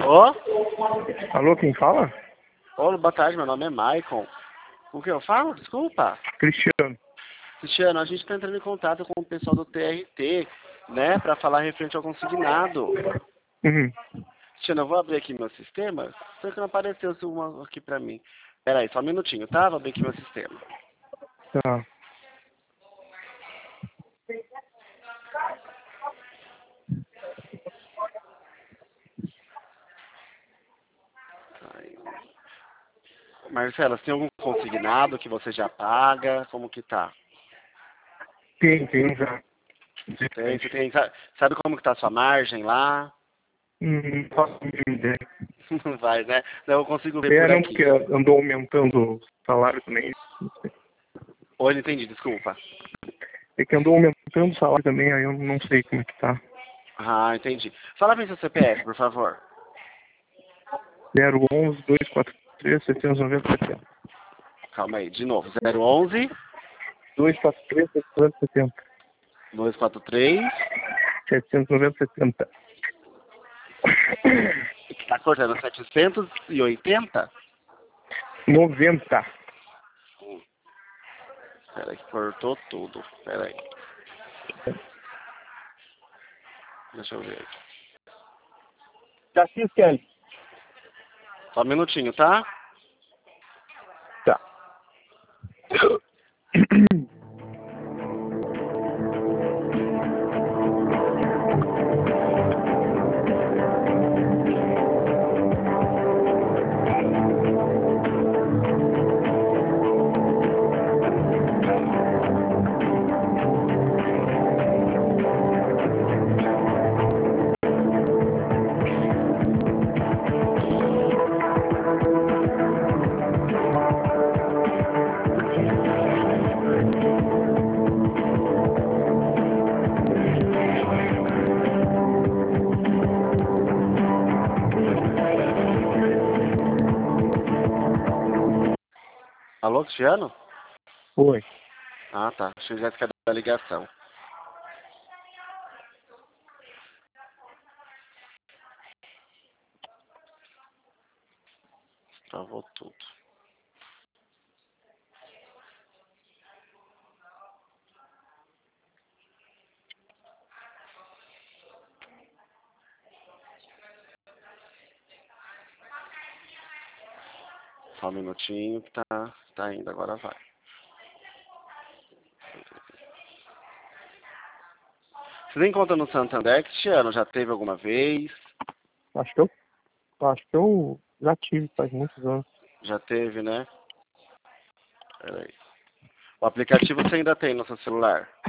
Ô? Alô, quem fala? Ô, boa tarde, meu nome é Maicon. Com quem eu falo? Desculpa. Cristiano. Cristiano, a gente está entrando em contato com o pessoal do TRT, né, para falar referente ao consignado. Uhum. Cristiano, eu vou abrir aqui meu sistema, só que não apareceu uma aqui para mim. Pera aí, só um minutinho, tá? Vou abrir aqui meu sistema. Tá. Aí. Marcela, você tem algum consignado que você já paga? Como que tá? Tem já. Você tem, sabe como que tá a sua margem lá? Não faço a mínima ideia. Não vai, né? Não, eu consigo ver por Não, aqui. porque andou aumentando o salário também. Não sei. Oi, não entendi, desculpa. É que andou aumentando o salário também, aí eu não sei como é que tá. Ah, entendi. Fala bem seu CPF, por favor. 011 243 790 Calma aí, de novo. 011 243 770 243. 790 Tá cortando 780? 90. Peraí, que cortou tudo. Peraí. Deixa eu ver. Cassis Kelly. Só um minutinho, tá? Tá. Alô, Cristiano? Oi. Ah, tá. Achei que já ia da ligação. Travou tudo. Só um minutinho que tá indo, agora vai. Você tem conta no Santander, Cristiano? Já teve alguma vez? Acho que eu já tive faz muitos anos. Já teve, né? Peraí. O aplicativo você ainda tem no seu celular?